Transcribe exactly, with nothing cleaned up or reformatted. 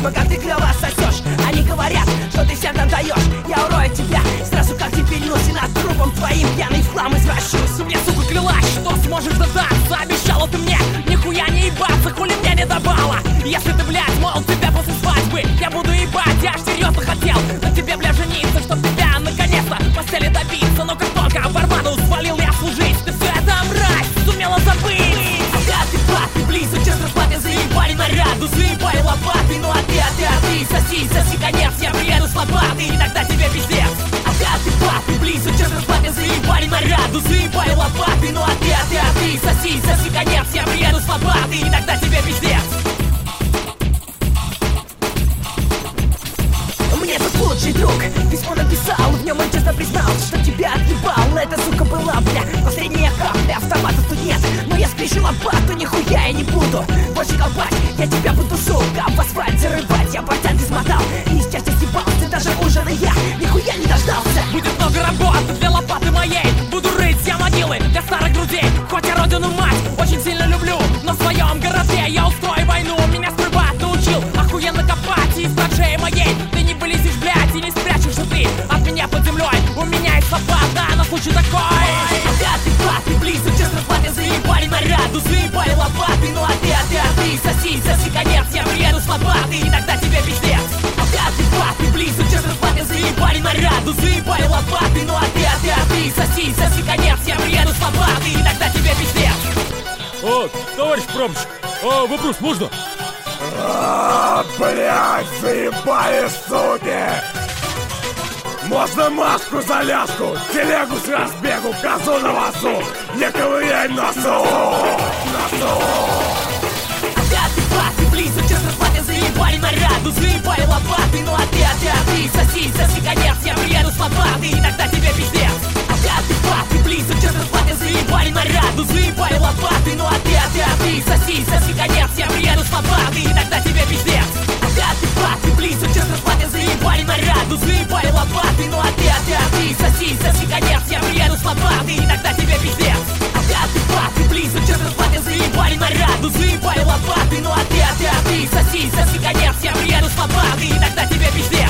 письма, как ты клёво сосёшь. Они говорят, что ты всем там даёшь. Я урою тебя сразу, как ты пильнусь, и над трупом твоим пьяный в хлам извращусь. Мне, сука, клялась, что сможешь дождаться. Обещала ты мне нихуя не ебаться, хули мне не давала. Если ты, блядь, мол, тебя после свадьбы я буду ебать, я аж серьезно хотел на тебе, бля, жениться, чтоб тебя наконец-то в постели добиться. Но как только Барбаду свалил я служить, ты все это, мразь, сумела забыть. Ага, ты паты, близко, честно, паты заебали наряду, заебали лопаты. Ну а ты, а ты, а ты, соси, соси, конец, я приеду с лопатой, и тогда тебе пиздец. Ага, ты паты, близко, честно, паты заебали наряду, заебали лопаты. Ну а ты, а ты, а ты, соси, соси, конец, я приеду с лопатой, и тогда тебе пиздец. Мне тут лучший друг письмо написал, в нем он честно признал, что тебя отъебал. Эта сука была, бля, последняя капля, автомата тут нет, но я спешу лопату, нихуя я не буду больше колбать. Я тебя буду, сука, в асфальт зарывать. Я портянки смотал и из счастья съебался, даже ужина я нихуя не дождался. Будет много работы для лопаты моей, буду рыть я могилы для старых друзей. Хоть я родину мать очень сильно люблю, но в своем городке я устрою войну. Меня стрибать научил охуенно копать, и из-под шеи моей ты не вылезешь, блядь, и не спрячешься ты от меня под землей. У меня есть лопата на случай такой. Ага, ты паты, близко, честно, паты заебали наряду, заебали лопаты. Ну а ты, а ты, а ты, соси, соси, конец, я приеду с лопатой, и тогда тебе пиздец. Ага, ты паты, близко, честно, паты заебали наряду, заебали лопаты. Ну а ты, а ты, а ты, соси, соси, конец, я приеду с лопатой, и тогда тебе пиздец. О, товарищ пробщик, а, вопрос можно? А, блядь, заебали, суки! Можно маску за ляжку, телегу с разбегу, козу на вазу, не ковыряй носу, носу! Ага, ты паты, близко, честно, паты заебали наряду, заебали лопаты. Ну а ты, а ты, а ты, соси, соси, конец, я приеду с лопатой, и тогда тебе пиздец. Ага, ты паты, близко, честно, паты заебали наряду, заебали лопаты. Ну а ты, а ты, а ты, соси, соси, конец, я приеду с лопатой, и тогда тебе пиздец. Ага, ты паты, близко, честно, паты заебали наряду, заебали лопаты. Ну а ты, а ты, а ты, соси, соси, конец, я приеду с лопатой, и тогда тебе пиздец. Ага, ты паты, близко, честно, паты заебали наряду, заебали лопаты. Ну а ты, а ты, а ты, соси, соси, конец, я приеду с лопатой, и тогда тебе пиздец.